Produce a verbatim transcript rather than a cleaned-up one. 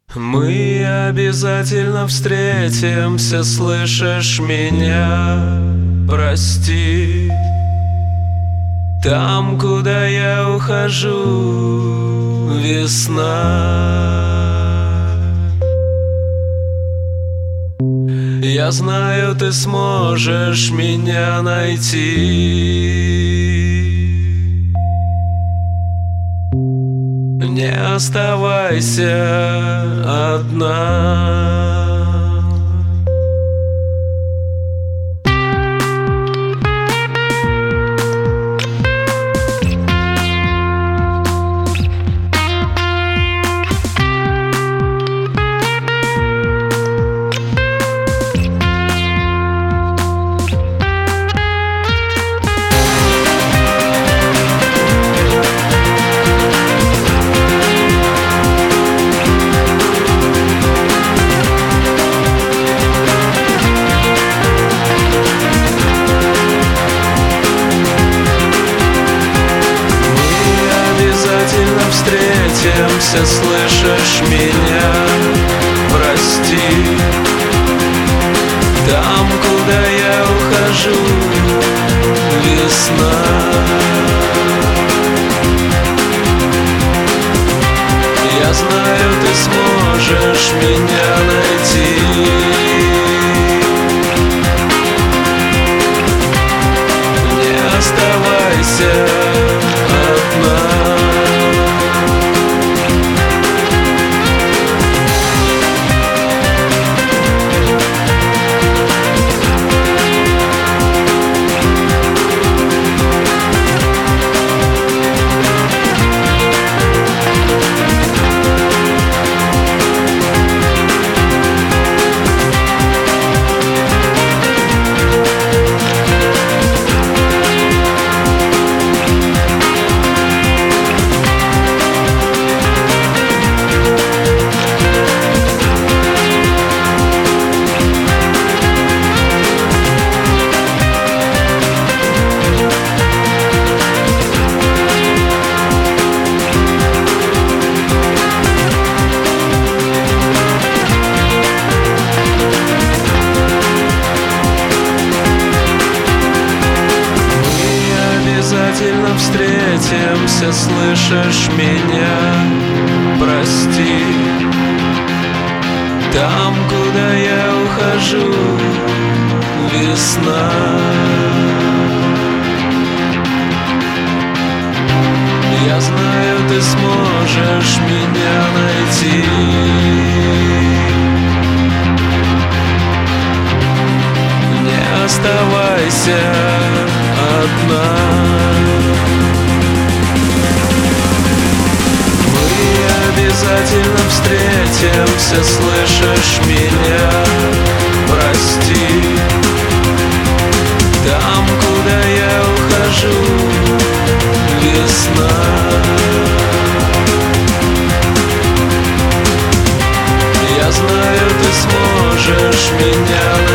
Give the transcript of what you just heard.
Мы обязательно встретимся, слышишь меня? Прости. Там, куда я ухожу, весна. Я знаю, ты сможешь меня найти. Не оставайся одна. Встретимся, слышишь меня? Прости. Там, куда я ухожу, весна. Я знаю, ты сможешь меня найти. Не оставайся одна. Обязательно встретимся, слышишь меня? Прости. Там, куда я ухожу, весна. Я знаю, ты сможешь меня найти. Не оставайся одна. Мы обязательно встретимся, слышишь меня? Прости. Там, куда я ухожу, весна. Я знаю, ты сможешь меня найти.